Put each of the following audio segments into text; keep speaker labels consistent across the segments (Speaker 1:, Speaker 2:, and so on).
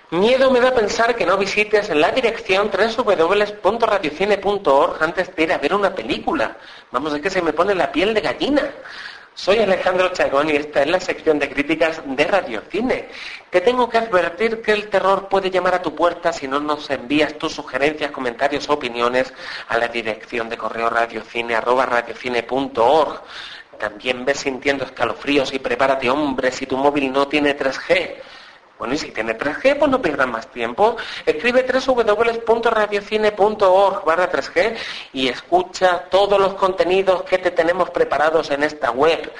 Speaker 1: Miedo me da pensar que no visites la dirección www.radiocine.org antes de ir a ver una película. Vamos, es que se me pone la piel de gallina. Soy Alejandro Chagón y esta es la sección de críticas de Radiocine. Te tengo que advertir que el terror puede llamar a tu puerta si no nos envías tus sugerencias, comentarios o opiniones a la dirección de correo radiocine@radiocine.org. También ves sintiendo escalofríos y prepárate, hombre, si tu móvil no tiene 3G. Bueno, y si tiene 3G, pues no pierdas más tiempo. Escribe www.radiocine.org/3G y escucha todos los contenidos que te tenemos preparados en esta web.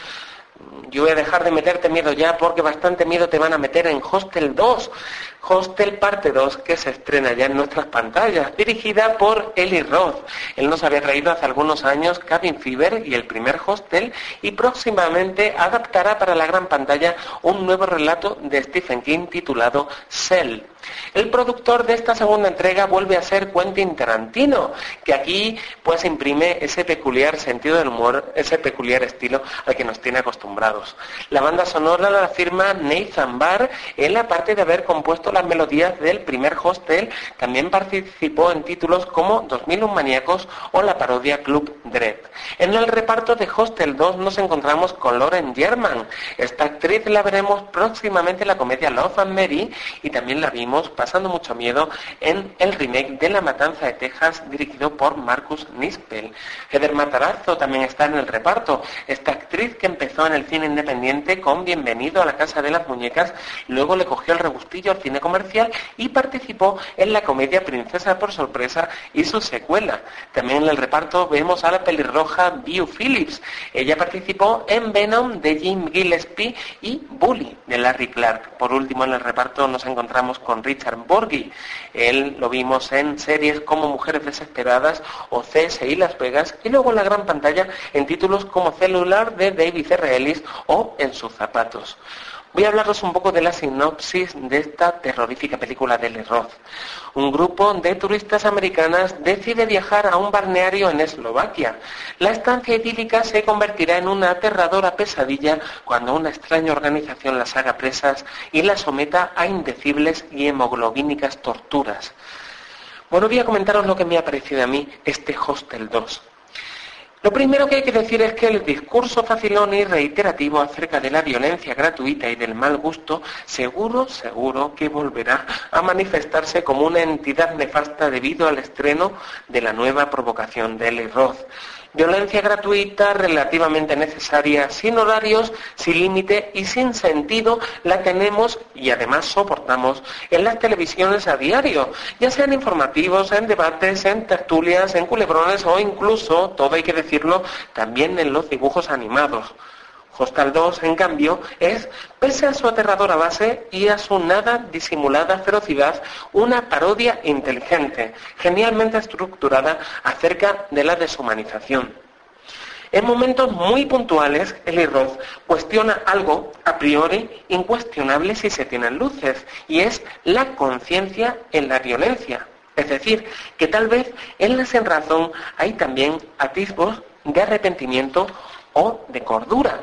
Speaker 1: Yo voy a dejar de meterte miedo ya porque bastante miedo te van a meter en Hostel 2. Hostel parte 2 que se estrena ya en nuestras pantallas, dirigida por Eli Roth. Él nos había traído hace algunos años Cabin Fever y el primer Hostel y próximamente adaptará para la gran pantalla un nuevo relato de Stephen King titulado Cell. El productor de esta segunda entrega vuelve a ser Quentin Tarantino, que aquí pues imprime ese peculiar sentido del humor, ese peculiar estilo al que nos tiene acostumbrados. La banda sonora la firma Nathan Barr. Él, aparte de haber compuesto las melodías del primer Hostel, también participó en títulos como 2001 Maníacos o la parodia Club Dread. En el reparto de Hostel 2 nos encontramos con Lauren German. Esta actriz la veremos próximamente en la comedia Love and Mary y también la vimos pasando mucho miedo en el remake de La Matanza de Texas dirigido por Marcus Nispel. Heather Matarazzo también está en el reparto. Esta actriz que empezó en el cine independiente con Bienvenido a la Casa de las Muñecas, luego le cogió el rebustillo al cine comercial y participó en la comedia Princesa por Sorpresa y su secuela. También en el reparto vemos a la pelirroja Beau Phillips. Ella participó en Venom de Jim Gillespie y Bully de Larry Clark. Por último, en el reparto nos encontramos con Richard Borghi. Él lo vimos en series como Mujeres Desesperadas o CSI Las Vegas y luego en la gran pantalla en títulos como Celular de David R. Ellis o En sus zapatos. Voy a hablaros un poco de la sinopsis de esta terrorífica película de Eli Roth. Un grupo de turistas americanas decide viajar a un balneario en Eslovaquia. La estancia idílica se convertirá en una aterradora pesadilla cuando una extraña organización las haga presas y las someta a indecibles y hemoglobínicas torturas. Bueno, voy a comentaros lo que me ha parecido a mí este Hostel 2. Lo primero que hay que decir es que el discurso facilón y reiterativo acerca de la violencia gratuita y del mal gusto seguro que volverá a manifestarse como una entidad nefasta debido al estreno de la nueva provocación de Eli Roth. Violencia gratuita, relativamente necesaria, sin horarios, sin límite y sin sentido, la tenemos y además soportamos en las televisiones a diario, ya sean informativos, en debates, en tertulias, en culebrones o incluso, todo hay que decirlo, también en los dibujos animados. Hostel 2, en cambio, es, pese a su aterradora base y a su nada disimulada ferocidad, una parodia inteligente, genialmente estructurada acerca de la deshumanización. En momentos muy puntuales, Eli Roth cuestiona algo a priori incuestionable si se tienen luces, y es la conciencia en la violencia. Es decir, que tal vez en la sinrazón hay también atisbos de arrepentimiento o de cordura.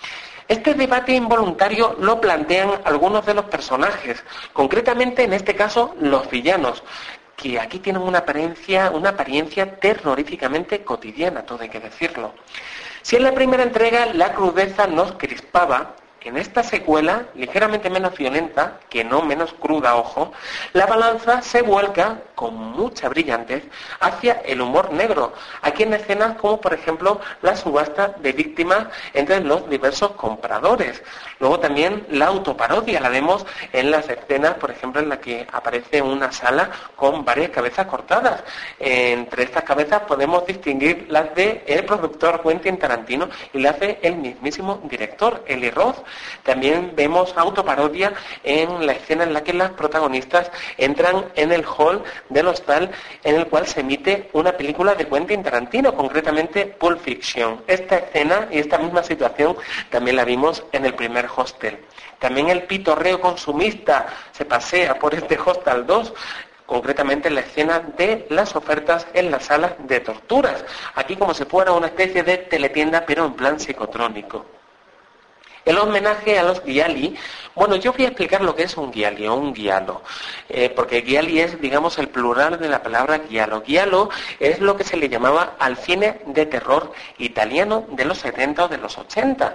Speaker 1: Este debate involuntario lo plantean algunos de los personajes, concretamente en este caso los villanos, que aquí tienen una apariencia terroríficamente cotidiana, todo hay que decirlo. Si en la primera entrega la crudeza nos crispaba, en esta secuela, ligeramente menos violenta, que no menos cruda, ojo, la balanza se vuelca con mucha brillantez hacia el humor negro, aquí en escenas como por ejemplo la subasta de víctimas entre los diversos compradores. Luego también la autoparodia la vemos en las escenas, por ejemplo, en la que aparece una sala con varias cabezas cortadas. Entre estas cabezas podemos distinguir las de el productor Quentin Tarantino y las de el mismísimo director, Eli Roth. También vemos autoparodia en la escena en la que las protagonistas entran en el hall del hostal en el cual se emite una película de Quentin Tarantino, concretamente Pulp Fiction. Esta escena y esta misma situación también la vimos en el primer Hostel. También el pitorreo consumista se pasea por este Hostel 2, concretamente en la escena de las ofertas en las salas de torturas. Aquí como si fuera una especie de teletienda, pero en plan psicotrónico. El homenaje a los Gialli, bueno, yo voy a explicar lo que es un Gialli o un Giallo, porque Gialli es, digamos, el plural de la palabra Giallo. Giallo es lo que se le llamaba al cine de terror italiano de los 70 o de los 80.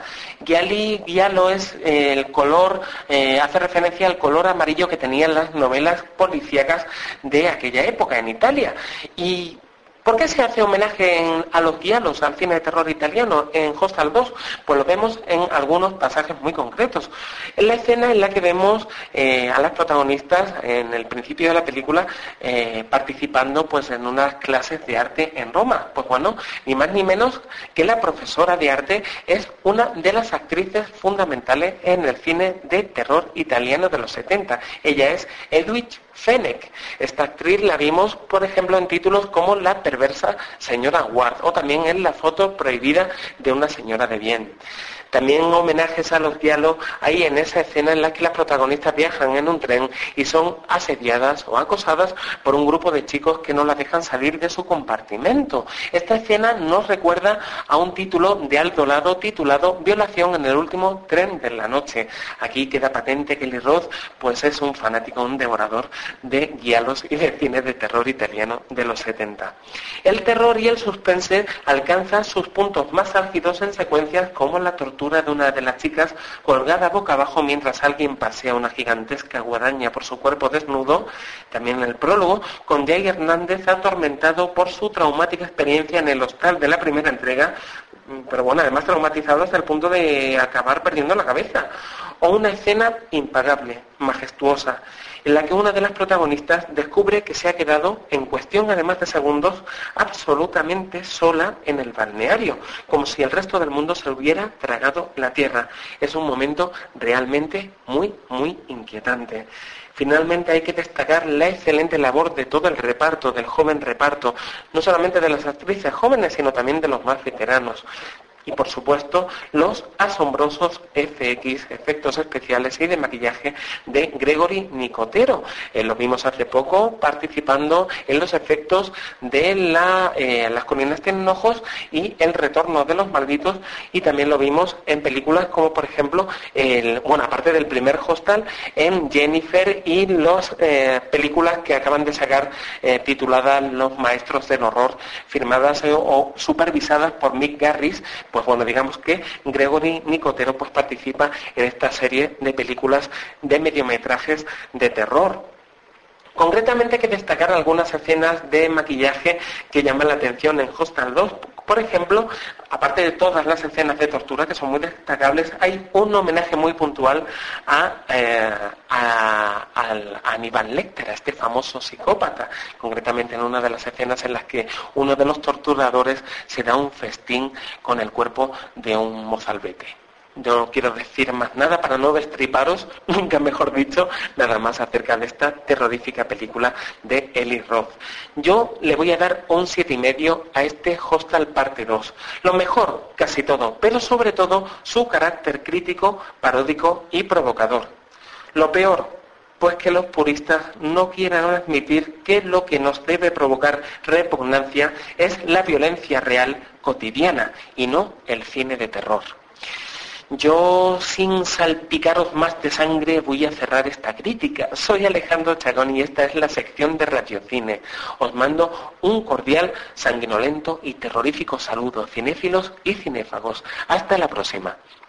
Speaker 1: Giallo es el color, hace referencia al color amarillo que tenían las novelas policíacas de aquella época en Italia. Y ¿por qué se hace homenaje a los giallos, al cine de terror italiano, en Hostal 2? Pues lo vemos en algunos pasajes muy concretos. En la escena en la que vemos a las protagonistas en el principio de la película participando pues en unas clases de arte en Roma. Pues bueno, ni más ni menos que la profesora de arte es una de las actrices fundamentales en el cine de terror italiano de los 70. Ella es Edwige Fenech. Esta actriz la vimos, por ejemplo, en títulos como La perversa señora Ward o también en La foto prohibida de una señora de bien. También homenajes a los diálogos hay en esa escena en la que las protagonistas viajan en un tren y son asediadas o acosadas por un grupo de chicos que no las dejan salir de su compartimento. Esta escena nos recuerda a un título de Aldo Lado titulado Violación en el último tren de la noche. Aquí queda patente que Eli Roth pues es un fanático, un devorador de giallos y de cine de terror italiano de los 70. El terror y el suspense alcanzan sus puntos más álgidos en secuencias como la tortura de una de las chicas colgada boca abajo mientras alguien pasea una gigantesca guadaña por su cuerpo desnudo. También en el prólogo, con Jay Hernández atormentado por su traumática experiencia en el hostal de la primera entrega, pero bueno, además traumatizado hasta el punto de acabar perdiendo la cabeza. O una escena impagable, majestuosa, en la que una de las protagonistas descubre que se ha quedado, en cuestión además de segundos, absolutamente sola en el balneario, como si el resto del mundo se hubiera tragado la tierra. Es un momento realmente muy, muy inquietante. Finalmente hay que destacar la excelente labor de todo el reparto, del joven reparto, no solamente de las actrices jóvenes, sino también de los más veteranos. Y por supuesto, los asombrosos FX, efectos especiales y de maquillaje de Gregory Nicotero. Lo vimos hace poco participando en los efectos de Las colinas tienen ojos y El retorno de los malditos, y también lo vimos en películas como por ejemplo, aparte del primer Hostal, en Jennifer y las películas que acaban de sacar tituladas Los maestros del horror, firmadas o supervisadas por Mick Garris. Pues bueno, digamos que Gregory Nicotero pues participa en esta serie de películas de mediometrajes de terror. Concretamente hay que destacar algunas escenas de maquillaje que llaman la atención en Hostal 2. Por ejemplo, aparte de todas las escenas de tortura que son muy destacables, hay un homenaje muy puntual a Aníbal Lecter, a este famoso psicópata, concretamente en una de las escenas en las que uno de los torturadores se da un festín con el cuerpo de un mozalbete. Yo no quiero decir más nada para no destriparos, nunca mejor dicho, nada más acerca de esta terrorífica película de Eli Roth. Yo le voy a dar un 7,5 a este Hostal parte 2. Lo mejor, casi todo, pero sobre todo su carácter crítico, paródico y provocador. Lo peor, pues que los puristas no quieran admitir que lo que nos debe provocar repugnancia es la violencia real cotidiana y no el cine de terror. Yo, sin salpicaros más de sangre, voy a cerrar esta crítica. Soy Alejandro Chagón y esta es la sección de Radiocine. Os mando un cordial, sanguinolento y terrorífico saludo, cinéfilos y cinéfagos. Hasta la próxima.